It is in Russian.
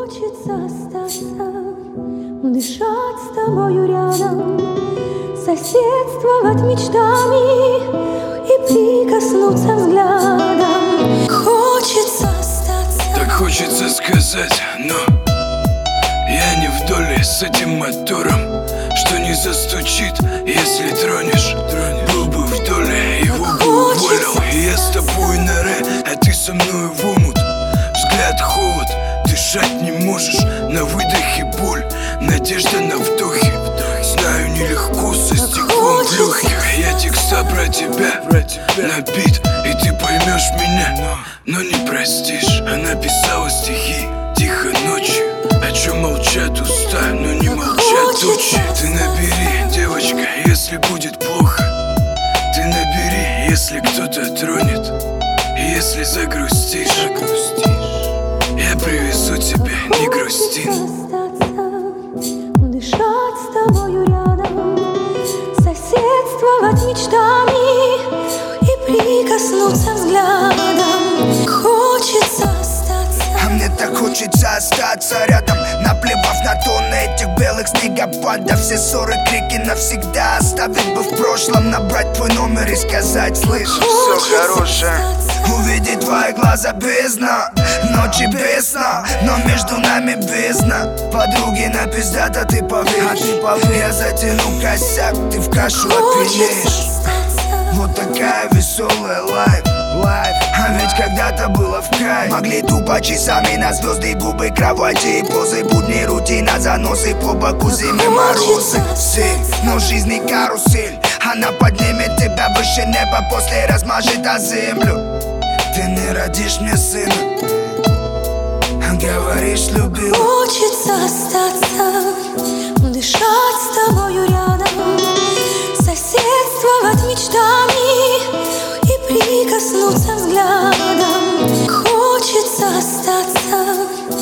Хочется остаться, дышать с тобою рядом, соседствовать мечтами и прикоснуться взглядом. Хочется остаться. Так хочется сказать, но я не в доле с этим мотором, что не застучит, если тронешь. Был бы в доле, его бы уволил. И я с тобой на ре, а ты со мной в омут. Взгляд холод, дышать не можешь, на выдохе боль, надежда на вдохе. Знаю, нелегко со стеклом в легких. Я текста про тебя набит, и ты поймешь меня, но не простишь. Она писала стихи тихо ночью, о чем молчат уста, но не молчат тучи. Ты набери, девочка, если будет плохо. Ты набери, если кто-то тронет. И если загрустишь, я привезу тебя, не грусти. Дышать с тобою рядом, соседствовать мечтами и прикоснуться взглядом. Хочется остаться. А мне так хочется остаться рядом, наплевав на тонны этих белых снегопадов. Все ссоры, крики навсегда оставить бы в прошлом. Набрать твой номер и сказать: слышишь, все хорошее. Увидеть твои глаза бездна, ночи без сна, но между нами бездна. Подруги на пиздата, ты поверишь, я затяну косяк, ты в кашу опьянеешь. Вот такая веселая лайф. А ведь когда-то было в кайф. Могли тупо часами на звезды, губы, кровати и позы. Будни, рутина, заносы, по боку зимы, морозы. Но жизнь не карусель, она поднимет тебя выше неба, после размажет о землю. Ты не родишь мне сына, говоришь, любил. Хочется остаться, дышать с тобою рядом, соседствовать мечтами и прикоснуться взглядом. Хочется остаться.